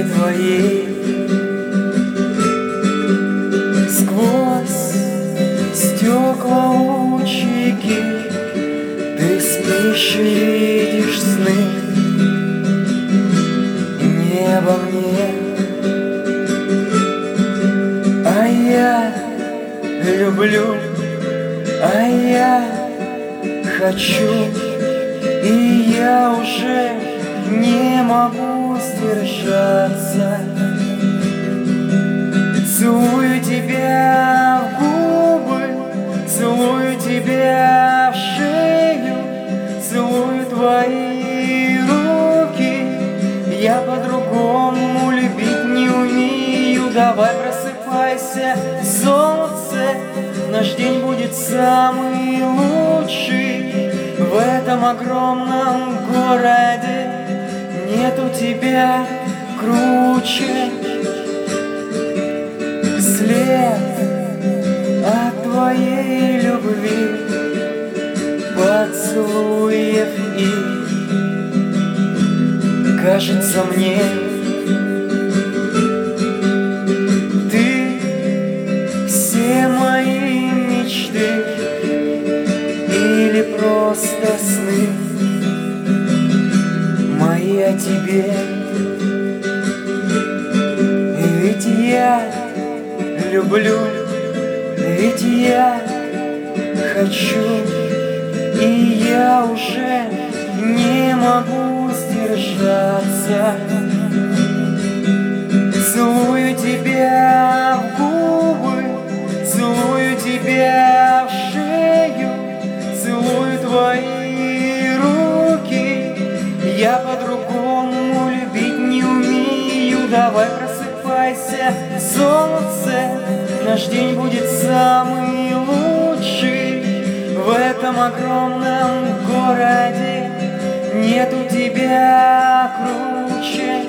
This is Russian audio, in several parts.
твоей. Сквозь стекла лучики ты спишь и видишь сны. И небо мне, а я люблю, а я хочу, и я уже не могу сдержаться. Целую тебя в губы, целую тебя в шею, целую твои руки. Я по-другому любить не умею. Давай просыпайся, солнце, наш день будет самый лучший. В этом огромном городе нету тебя круче. След от твоей любви, поцелуев и кажется мне, ты все мои мечты или просто сны мои о тебе. Ведь я люблю, ведь я хочу, и я уже не могу сдержаться. Целую тебя в губы, целую тебя в шею, целую твои руки. Я по-другому любить не умею. Давай просыпайся, солнце, наш день будет самый лучший. В этом огромном городе нету тебя круче.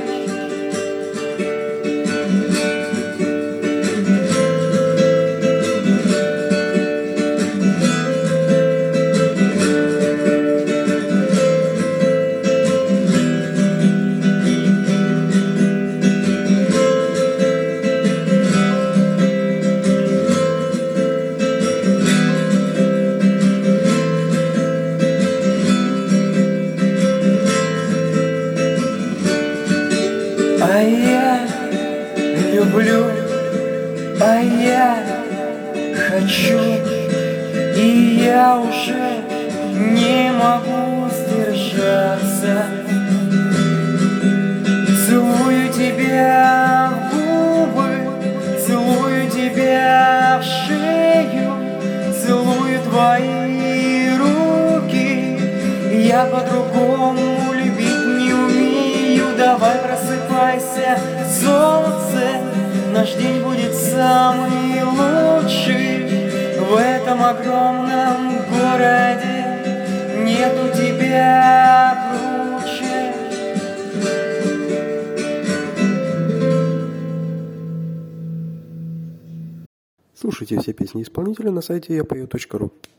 А я люблю, а я хочу, и я уже не могу сдержаться. Целую тебя в губы, целую тебя в шею, целую твои руки. Я по-другому любить не умею. Давай просыпайся, солнце, наш день будет самый лучший. В этом огромном городе нету тебя круче. Слушайте все песни исполнителя на сайте yapeo.ru.